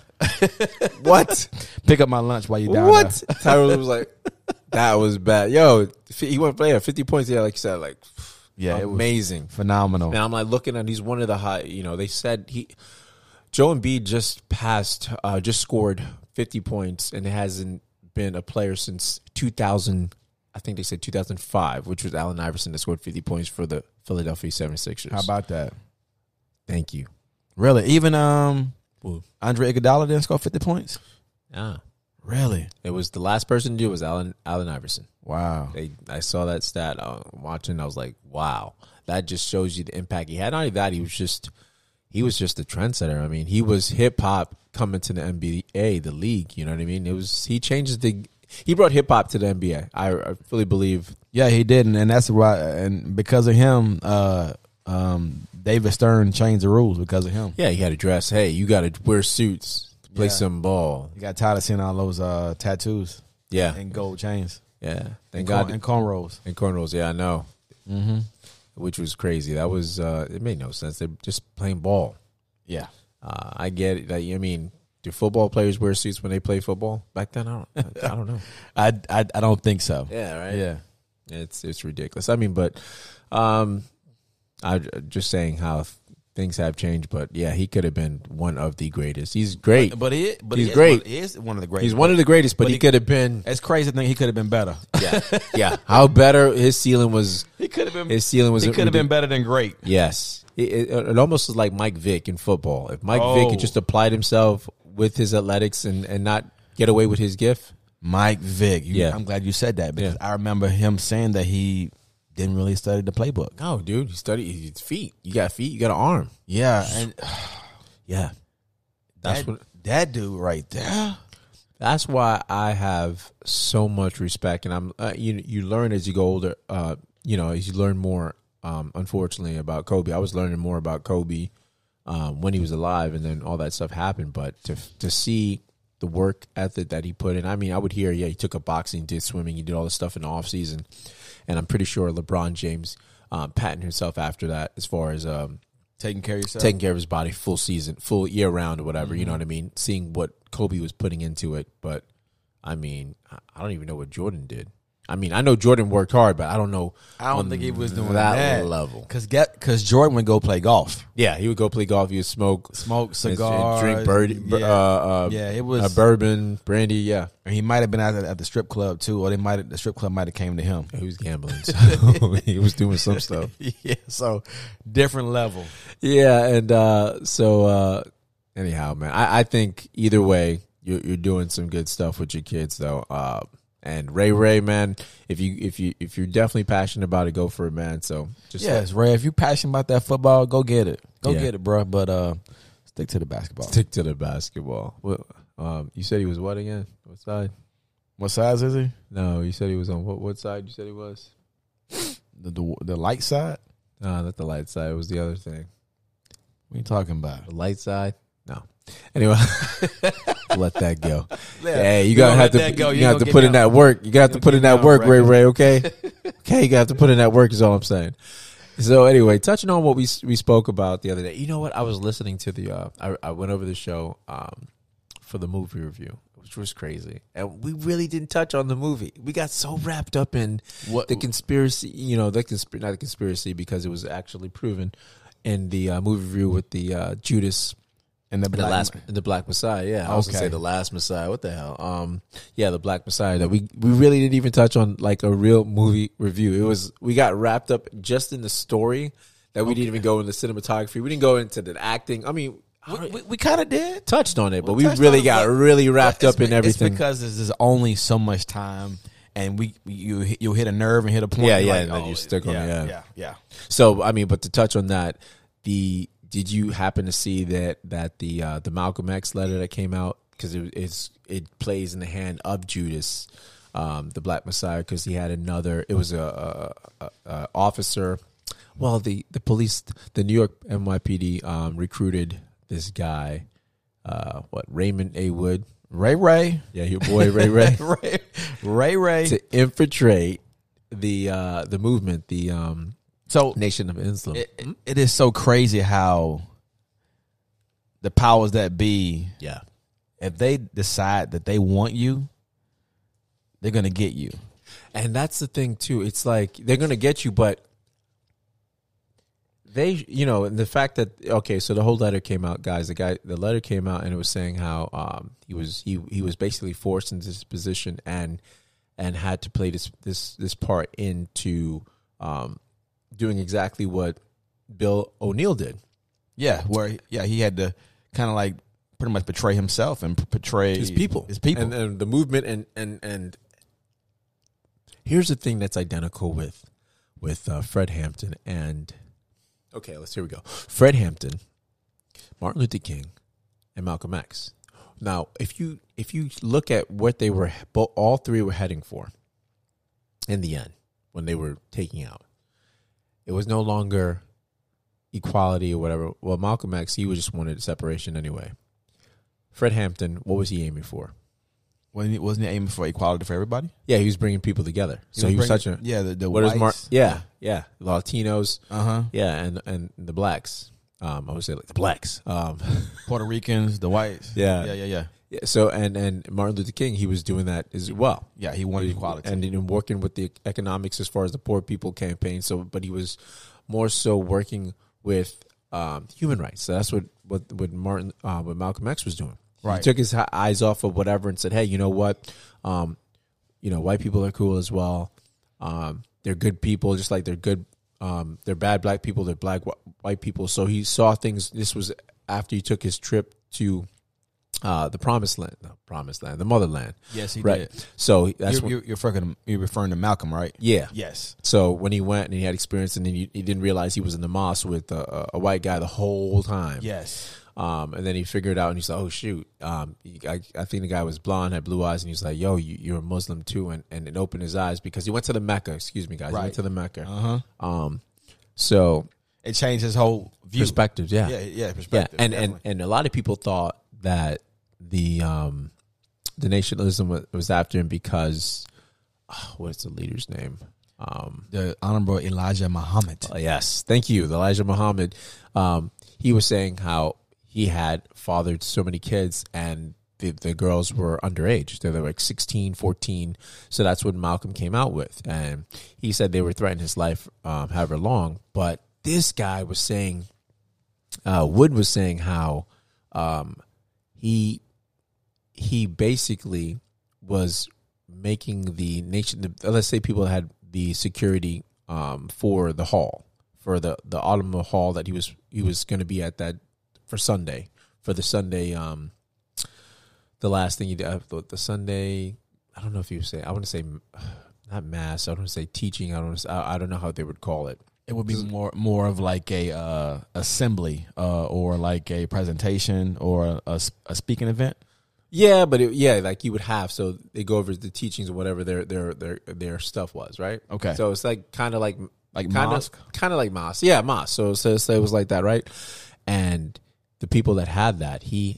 what? Pick up my lunch while you down What? there. Tyron was like, that was bad. Yo, he went play fifty points. Yeah, like you said, like Yeah, it was amazing. phenomenal. And I'm like looking at, he's one of the high. You know, they said he, Joe Embiid just passed, uh, just scored fifty points, and it hasn't been a player since two thousand. I think they said two thousand five, which was Allen Iverson that scored fifty points for the Philadelphia seventy-sixers. How about that? Thank you. Really? Even um, Ooh. Andre Iguodala didn't score fifty points. Yeah, Really? it was the last person to do it was Allen Allen Iverson. Wow. They, I saw that stat uh, watching. I was like, wow, that just shows you the impact he had. Not only that, he was just he was just a trendsetter. I mean, he was hip hop coming to the N B A, the league. You know what I mean? It was he changes the he brought hip hop to the N B A. I, I fully believe. Yeah, he did, and, and that's why. And because of him, uh, um, David Stern changed the rules because of him. Yeah, he had to dress. Hey, you got to wear suits to play Yeah. some ball. He got tired of seeing all those uh, tattoos Yeah, and gold chains yeah. Thank and, God. corn, and cornrows. And cornrows. Yeah, I know. Mm-hmm. Which was crazy. That was uh, it made no sense. They're just playing ball. Yeah. Uh, I get it. Like, I mean, do football players wear suits when they play football? Back then, I don't. I, I don't know. I, I I don't think so. Yeah, right. Yeah. It's it's ridiculous. I mean, but um, I just saying how things have changed. But yeah, he could have been one of the greatest. He's great, But, but he, but He's he is great. One, he is one of the greatest. he's one of the greatest. But, but he, he- could have been. It's crazy to think he could have been better. Yeah, yeah. How better his ceiling was. He could have been. His ceiling was. He could have been better than great. Yes, it, it, it almost was like Mike Vick in football. If Mike Vick Oh. had just applied himself with his athletics and, and not get away with his gift. Mike Vick. You, Yeah. I'm glad you said that because Yeah. I remember him saying that he didn't really study the playbook. No, dude, you study his feet. You got feet. You got an arm. Yeah, and Yeah, that's that, what. that dude right there. That's why I have so much respect, and I'm uh, you. You learn as you go older. Uh, you know, as you learn more. Um, unfortunately, about Kobe, I was learning more about Kobe um, when he was alive, and then all that stuff happened. But to to see the work ethic that he put in, I mean, I would hear, yeah, he took up boxing, did swimming, he did all this stuff in the off season, and I'm pretty sure LeBron James um, patented himself after that as far as um, Taking care of yourself. taking care of his body full season, full year round or whatever. Mm-hmm. You know what I mean? Seeing what Kobe was putting into it. But I mean, I don't even know what Jordan did. I mean, I know Jordan worked hard, but I don't know. I don't on think he was doing that, that, level. Because get because Jordan would go play golf, Yeah, he would go play golf. He would smoke, smoke cigars, drink bird, yeah. uh, uh, Yeah, it was- uh, bourbon, brandy. Yeah, and he might have been out at the strip club too, or they might the strip club might have came to him. he was gambling. So he was doing some stuff. Yeah, so different level. Yeah, and uh, so uh, anyhow, man, I, I think either way, you're, you're doing some good stuff with your kids, though. Uh, and Ray Ray, man, if you if you if you're definitely passionate about it, go for it, man. So just Yes, Ray, if you're passionate about that football, go get it. Go Yeah. get it, bro. But uh, stick to the basketball. stick to the basketball. Well, um, you said he was what again? What side? What size is he? No, you said he was on what? What side? You said he was? The the, the light side? No, not the light side. It was the other thing. What are you talking about? The light side? No. Anyway, let that go. Yeah, Hey, you you gotta gonna have let to. that go. You You have gonna to get put in down. that work. You got to gonna put get in that down, work, Ray Record. Ray. Okay. Okay, you got to put in that work. Is all I'm saying. So anyway, touching on what we we spoke about the other day. You know what? I was listening to the. Uh, I I went over the show um, for the movie review, which was crazy, and we really didn't touch on the movie. We got so wrapped up in What- the conspiracy. You know, the conspiracy, not the conspiracy, because it was actually proven in the uh, movie review with the uh, Judas. And the, The black- last, the Black Messiah, yeah. I was gonna Okay. say the last Messiah. What the hell? Um, yeah, the Black Messiah. That we we really didn't even touch on like a real movie review. It was we got wrapped up just in the story that we didn't even go into cinematography. We didn't go into the acting. I mean, we, we, we kind of did. touched on it, but We we touched really on it, got but- really wrapped But up it's in be- everything. It's because there's only so much time, and we you you hit a nerve and hit a point. Yeah, you're yeah, like, and then oh, you stick on it, yeah. yeah, yeah. So I mean, but to touch on that, the did you happen to see that that the uh, the Malcolm X letter that came out, because it it's it plays in the hand of Judas, um, the Black Messiah, because he had another. It was a, a, a, a officer. Well, the the police, the New York N Y P D um, recruited this guy, uh, what Raymond A. Wood, Ray Ray, yeah, your boy Ray Ray, Ray Ray Ray. to infiltrate the uh, the movement, the um, So Nation of Islam. it, it- it is so crazy how the powers that be, yeah. if they decide that they want you, they're gonna get you. And that's the thing too. It's like they're gonna get you, but they, you know, and the fact that okay, so the whole letter came out, guys. The guy, the letter came out, and it was saying how um, he was he he was basically forced into this position and and had to play this this this part into um, doing exactly what Bill O'Neill did. Yeah, where yeah he had to kind of like pretty much betray himself and p- portray His people, his people. and, and the movement, and and and here's the thing that's identical with with uh, Fred Hampton and okay, let's here we go. Fred Hampton, Martin Luther King, and Malcolm X. Now, if you if you look at what they were, both, all three were heading for in the end when they were taking out, it was no longer equality or whatever. Well, Malcolm X, he was just wanted separation anyway. Fred Hampton, what was he aiming for? Wasn't he, wasn't he aiming for equality for everybody? Yeah, he was bringing people together. So he was bringing- such a yeah the, the what is whites. Mar- yeah, yeah, Latinos, uh huh. yeah, and and the blacks. Um, I would say like the blacks, um, Puerto Ricans, the whites. Yeah. yeah, yeah, yeah. yeah, so and and Martin Luther King, he was doing that as well. Yeah, he wanted equality. And in working with the economics as far as the poor people campaign. So, but he was more so working with um, human rights. So that's what what what Martin, uh, what Malcolm X was doing. Right. He took his eyes off of whatever and said, "Hey, you know what? Um, you know, white people are cool as well. Um, they're good people, just like they're good. Um, they're bad black people. They're black wh- white people." So he saw things. This was after he took his trip to uh, the promised land, the promised land, the motherland. Yes, he right. did. So that's You're, when, you're, you're, referring to, you're referring to Malcolm, right? yeah. Yes. So when he went and he had experience, and then he, he didn't realize he was in the mosque with a, a white guy the whole time. Yes. Um, and then he figured out, and he's like, "Oh shoot!" Um, I, I think the guy was blonde, had blue eyes, and he's like, "Yo, you, you're a Muslim too," and, and it opened his eyes because he went to the Mecca. Excuse me, guys. Right. He went to the Mecca. Uh huh. Um, so It changed his whole view. perspectives, yeah, Yeah, yeah, yeah, perspective. and and definitely. and a lot of people thought that the um the nationalism was, was after him because oh, what's the leader's name? Um, the Honorable Elijah Muhammad. Uh, yes, thank you. The Elijah Muhammad, um, he was saying how he had fathered so many kids and the, the girls were underage. They were like sixteen, fourteen. So that's what Malcolm came out with. And he said they were threatening his life um, however long. But this guy was saying, uh, Wood was saying how um, he he basically was making the nation, let's say people had the security um, for the hall, for the, the automobile hall that he was he was going to be at that for Sunday, for the Sunday, um, the last thing he did, the, the Sunday, I don't know if you say, I want to say, not mass, I don't want to say teaching, I don't wanna, I, I don't know how they would call it. It would be more more of like a uh, assembly uh, or like a presentation or a, a speaking event. Yeah, but it, yeah, like you would have, so they go over the teachings or whatever their their their their stuff was, right? Okay. So it's like kind of like Like kinda, mosque? kind of like mosque, yeah, mosque. So, so so it was like that, right? And the people that had that, he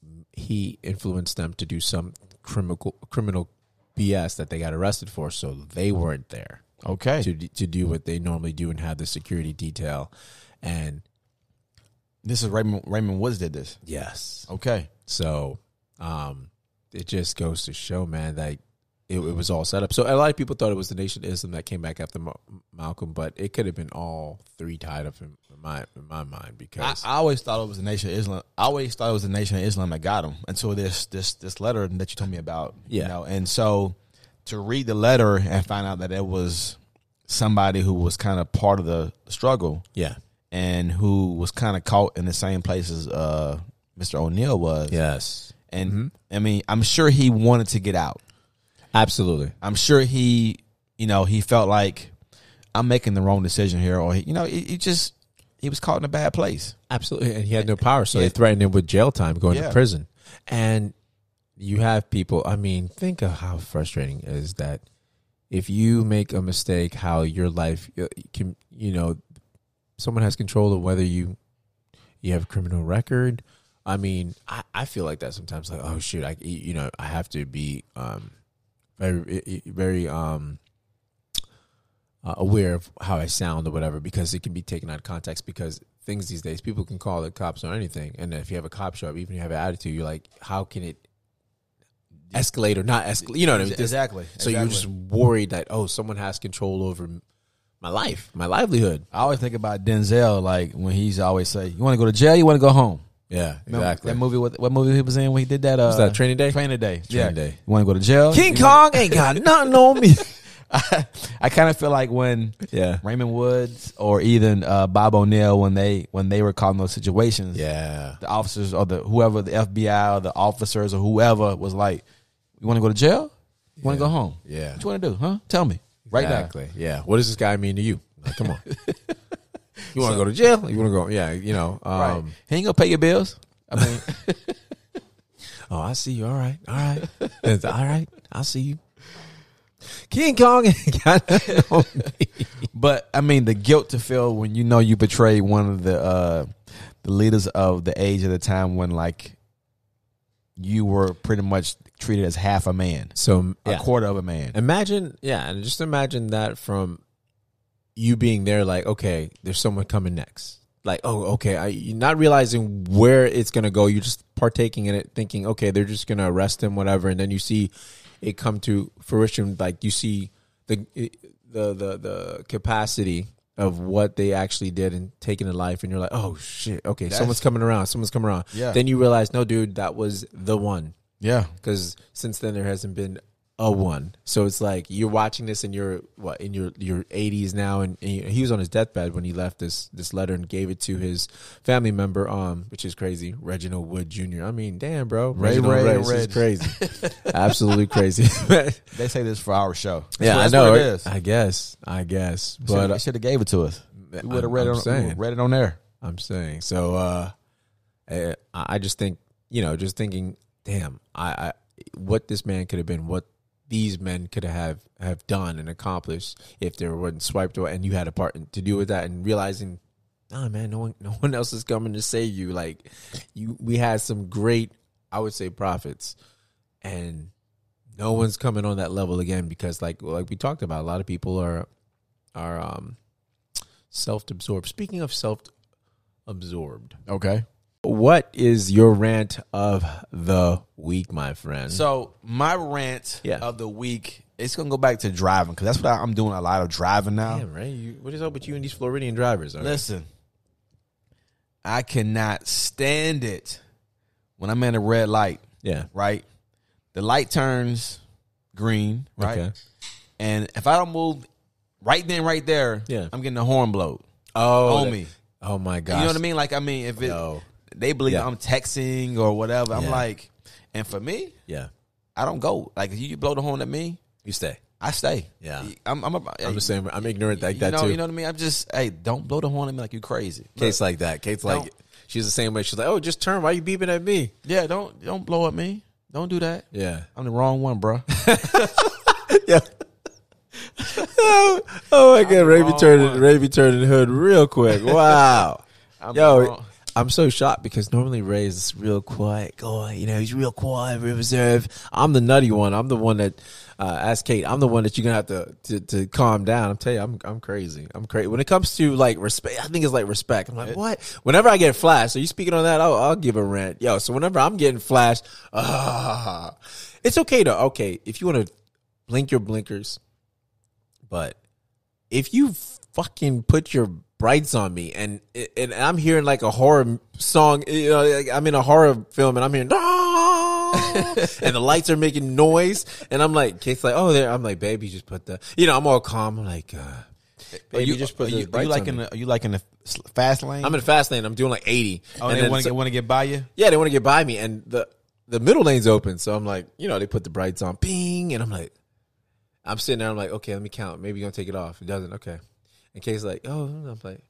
he influenced them to do some criminal criminal B S that they got arrested for, so they weren't there Okay. to to do what they normally do and have the security detail. And This is Raymond Raymond Woods did this. yes, Okay. so um, it just goes to show, man, that it, it was all set up. So a lot of people thought it was the Nation of Islam that came back after Ma- Malcolm, but it could have been all three tied up in, in my in my mind I, because I always thought it was the Nation of Islam. I always thought it was the Nation of Islam that got him until this this this letter that you told me about. Yeah. You know, and so to read the letter and find out that it was somebody who was kind of part of the struggle yeah, and who was kind of caught in the same place as uh, Mister O'Neill was. yes, And Mm-hmm. I mean, I'm sure he wanted to get out. absolutely, I'm sure he, you know, he felt like I'm making the wrong decision here, or he, you know, he, he just he was caught in a bad place. absolutely, and he had no power, so Yeah. they threatened him with jail time, going Yeah. to prison. And you have people. I mean, think of how frustrating it is that if you make a mistake, how your life uh, can, you know, someone has control of whether you you have a criminal record. I mean, I, I feel like that sometimes. Like, oh shoot, I you know I have to be um very very um uh, aware of how I sound or whatever, because it can be taken out of context. Because things these days, people can call the cops on anything, and if you have a cop show up, even if you have an attitude, you're like, how can it escalate or not escalate? You know what I mean? Exactly. So you're just worried that, oh, someone has control over my life, my livelihood. I always think about Denzel, like when he's always say, "You want to go to jail? You want to go home?" Yeah, Remember exactly. That movie, what, what movie he was in when he did that? Uh, Was that Training Day? Training Day. Training yeah. Day. You want to go to jail? King You Kong ain't got nothing on me. I, I kind of feel like when Yeah. Raymond Woods or even uh, Bob O'Neill, when they when they were caught in those situations, Yeah. the officers or the whoever, the F B I or the officers or whoever was like, "You want to go to jail? You want to Yeah. go home? Yeah. What you want to do? Huh? Tell me right Exactly. Yeah. What does this guy mean to you? Like, come on. You want to go to jail? You want to go? Yeah. You know. Um, now." Right? He ain't gonna pay your bills. I mean, Oh, I see you. All right. All right. It's, all right. I see you. King Kong ain't got nothing on me. but I mean, the guilt to feel when you know you betrayed one of the uh, the leaders of the age of the time when like you were pretty much treated as half a man, So a yeah. quarter of a man. Imagine, yeah, and just imagine that from you being there. Like, okay, there's someone coming next. like, oh, okay, I, you're not realizing where it's gonna go. You're just partaking in it, thinking, okay, they're just gonna arrest him, whatever, and then you see it come to fruition. Like you see the the the the capacity of what they actually did and taking a life, and you're like, oh shit, okay, That's, someone's coming around, someone's coming around. Yeah. Then you realize, no, dude, that was the one. Yeah. Because since then there hasn't been a one. So it's like you're watching this and you're what in your your eighties now, and, and he was on his deathbed when he left this this letter and gave it to his family member, um, which is crazy, Reginald Wood Junior I mean, damn, bro, Ray Reginald Ray, Ray, Ray. is crazy, absolutely crazy. They say this for our show. That's yeah, what, I know. What it it is. I guess, I guess, but they should have gave it to us. We would have read I'm it. On, saying. read it on there. I'm saying. So, uh, I, I just think, you know, just thinking, damn, I, I what this man could have been, what these men could have have done and accomplished if they weren't swiped away, and you had a part to do with that, and realizing, nah, man, no one, no one else is coming to save you. Like, you, we had some great, I would say, prophets, and no one's coming on that level again because, like, like we talked about, a lot of people are are um, self-absorbed. Speaking of self-absorbed, Okay. what is your rant of the week, my friend? So my rant Yeah. of the week, it's gonna go back to driving because that's what I, I'm doing a lot of driving now. Damn, right? You, what is up with you and these Floridian drivers? All right? Listen, I cannot stand it when I'm at a red light. Yeah. Right, the light turns green. Right, Okay. and if I don't move right then, right there, Yeah. I'm getting the horn blowed Oh, on that- me. Oh my gosh. You know what I mean? Like, I mean, if it, Yo. they believe Yeah. I'm texting or whatever, I'm Yeah. like, and for me, Yeah. I don't go. Like, if you blow the horn at me, You stay. I stay. Yeah. I'm. I'm, a, I'm the same. I'm ignorant like you that know, too. You know what I mean? I'm just, hey, don't blow the horn at me like you crazy. Kate's Look, like that. Kate's like, Don't- she's the same way. She's like, oh, just turn. Why you beeping at me? yeah, don't don't blow at me. Don't do that. Yeah. I'm the wrong one, bro. Yeah. oh, oh my God. Ravy wrong turning, one. Ravy turning hood real quick. Wow. I'm Yo, wrong. I'm so shocked because normally Ray is real quiet guy. You know, he's real quiet, real reserved. I'm the nutty one. I'm the one that, uh, ask Kate, I'm the one that you're going to have to, to, to calm down. I'm telling you, I'm, I'm crazy. I'm crazy. When it comes to like respect, I think it's like respect. I'm like, what? Whenever I get flashed, are you speaking on that? I'll, I'll give a rant. Yo, so whenever I'm getting flashed, ah, it's okay to, okay, if you want to blink your blinkers, but if you fucking put your brights on me and and I'm hearing like a horror song, you know, like I'm in a horror film and I'm hearing "Ah!" and the lights are making noise and I'm like, Kate's like, oh, there. I'm like, baby, just put the, you know, I'm all calm. I'm like, uh, Are baby, you just put are the you, are brights you like on in me. the, are you like in the fast lane? I'm in the fast lane. I'm doing like eighty. oh, and they then want to so- get want to get by you. yeah, they want to get by me, and the the middle lane's open. So I'm like, you know, they put the brights on, ping, and I'm like, I'm sitting there. I'm like, okay, let me count. Maybe you're gonna take it off. It doesn't. Okay. In case like, oh, I'm like,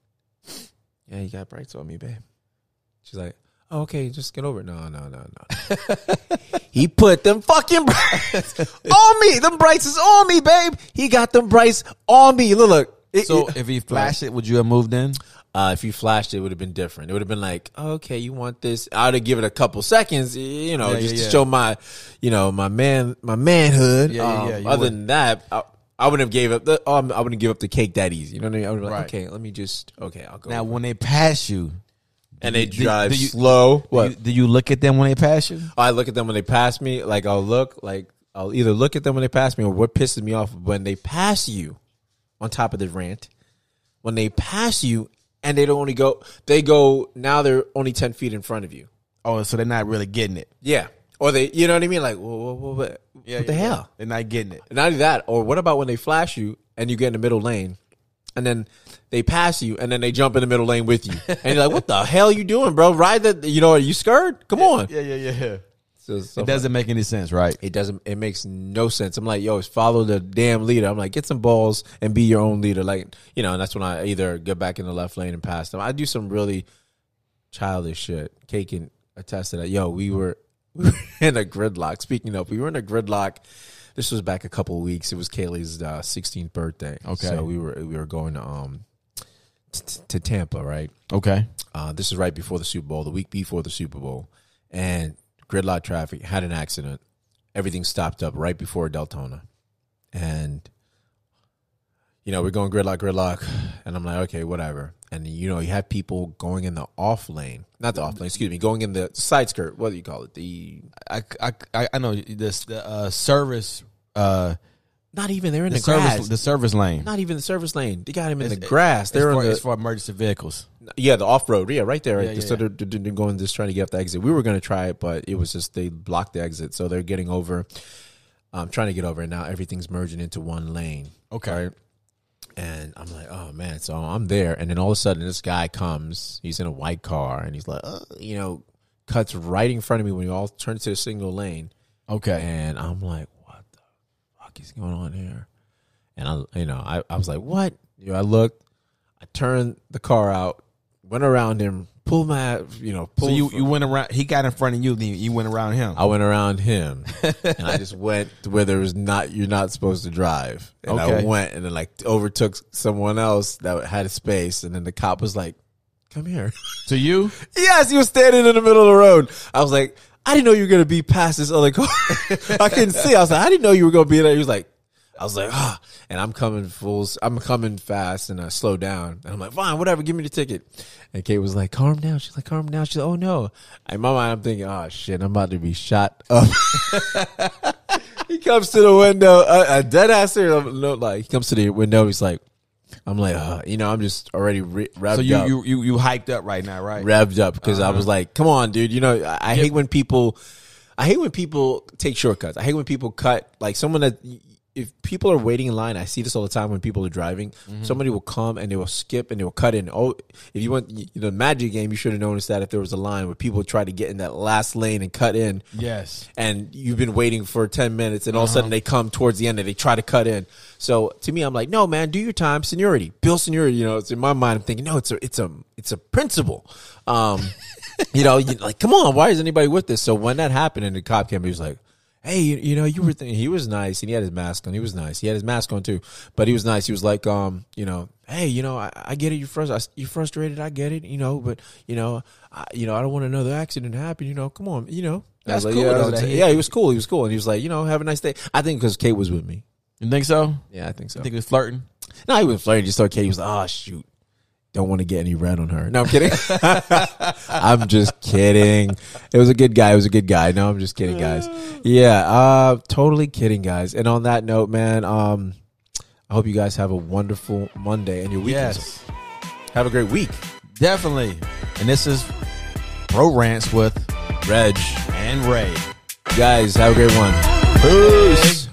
yeah, you got brights on me, babe. She's like, oh, okay, just get over it. No, no, no, no. He put them fucking brights on me. Them brights is on me, babe. He got them brights on me. Look, look. It- So it- if he flashed it, would you have moved in? Uh, if you flashed it, it would have been different. It would have been like, oh, okay, you want this? I'd have given it a couple seconds, you know, Yeah, just yeah, to yeah. show my, you know, my man, my manhood. Yeah, yeah, Um, yeah, you Other would. than that, I, I wouldn't have gave up the. Um, I wouldn't give up the cake that easy. You know what I mean? I would have been like, Right. okay, let me just. Okay, I'll go. Now, when they pass you, and they do- drive do you- slow. do What? you, do you look at them when they pass you? I look at them when they pass me. Like I'll look. Like I'll either look at them when they pass me, or what pisses me off when they pass you. On top of the rant, when they pass you and they don't only go, they go now they're only ten feet in front of you. Oh, so they're not really getting it. Yeah. Or they, you know what I mean? Like, whoa, whoa, whoa, what, what the hell? They're not getting it. Not only that, or what about when they flash you and you get in the middle lane and then they pass you and then they jump in the middle lane with you. And you're like, what the hell are you doing, bro? Ride the, you know, are you scared? Come on. Yeah, yeah, yeah, yeah. So, so It doesn't make any sense, right? It doesn't, it makes no sense. I'm like, yo, follow the damn leader. I'm like, get some balls and be your own leader. Like, you know, and that's when I either get back in the left lane and pass them. I do some really childish shit. Kate can attest to that. Yo, we were, we were in a gridlock. Speaking of, we were in a gridlock. This was back a couple of weeks. It was Kaylee's uh, sixteenth birthday. Okay. So we were, we were going to, um, t- t- to Tampa, right? Okay. Uh, this is right before the Super Bowl, the week before the Super Bowl. And gridlock traffic, had an accident. Everything stopped up right before Deltona. And, you know, we're going gridlock, gridlock. And I'm like, okay, whatever. And you know, you have people going in the off lane, not the off lane, excuse me, going in the side skirt. What do you call it? The I I I know this the uh, service. Uh, not even they're in the, the, service grass. the service lane. Not even the service lane. They got him in It's- the grass. They're it's on for, the it's for emergency vehicles. yeah the off road. Yeah, right there. Yeah, Right yeah, so yeah. they're, they're going just trying to get up the exit. We were going to try it, but it was just they blocked the exit, so they're getting over. Um, trying to get over, and now everything's merging into one lane. Okay. Right? And I'm like, oh man. So I'm there, and then all of a sudden, this guy comes. He's in a white car, and he's like, uh, you know, cuts right in front of me when we all turn to the signal lane. Okay. And I'm like, what the fuck is going on here? And I, you know, I, I was like, what? You know, I looked, I turned the car out, went around him, pulled my, you know, So pulled. you, you went around. He got in front of you. Then you went around him. I went around him, and I just went to where there was not, you're not supposed to drive. And I Okay. went and then like overtook someone else that had a space, and then the cop was like, come here. To you? Yes, he was standing in the middle of the road. I was like, I didn't know you were going to be past this other car. I couldn't see. I was like, I didn't know you were going to be there. He was like, I was like, ah, and I'm coming full, I'm coming fast, and I slow down, and I'm like, fine, whatever, give me the ticket. And Kate was like, calm down. She's like, calm down. She's like, oh no. In my mind, I'm thinking, oh shit, I'm about to be shot up. He comes to the window, a, a dead ass here. No, like he comes to the window. He's like, I'm like, uh, you know, I'm just already re- revved So you, up. you you you hyped up right now, right? revved up because I was Uh-huh. like, come on, dude. You know, I, I hate when people, I hate when people take shortcuts. I hate when people cut, like someone that, if people are waiting in line, I see this all the time when people are driving. Mm-hmm. Somebody will come and they will skip and they will cut in. Oh, if you want, you know, Magic game, you should have noticed that if there was a line where people try to get in that last lane and cut in. Yes. And you've been waiting for ten minutes and all of a Uh-huh. sudden they come towards the end and they try to cut in. So to me, I'm like, no, man, do your time. Seniority, build seniority. You know, it's in my mind. I'm thinking, no, it's a, it's a, it's a principle. Um, you know, you, like, come on, why is anybody with this? So when that happened and the cop came, he was like, hey, you, you know, you were thinking, he was nice and he had his mask on. He was nice. He had his mask on too, but he was nice. He was like, um, you know, hey, you know, I, I get it. You're frustrated. You're frustrated. I get it. You know, but you know, I, you know, I don't want another accident to happen. You know, come on. You know, I was That's like, cool, yeah, though, I was that like, he- yeah, he was cool. He was cool, and he was like, you know, have a nice day. I think because Kate was with me. You think so? Yeah, I think so. I think he was flirting. No, he was flirting. Just thought Kate was like, oh shoot. Don't want to get any red on her. No, I'm kidding. I'm just kidding. It was a good guy. It was a good guy. No, I'm just kidding, guys. Yeah, uh, totally kidding, guys. And on that note, man, um, I hope you guys have a wonderful Monday and your weekend. Yes. Have a great week. Definitely. And this is Bro Rants with Reg. and Ray. Guys, have a great one. Peace.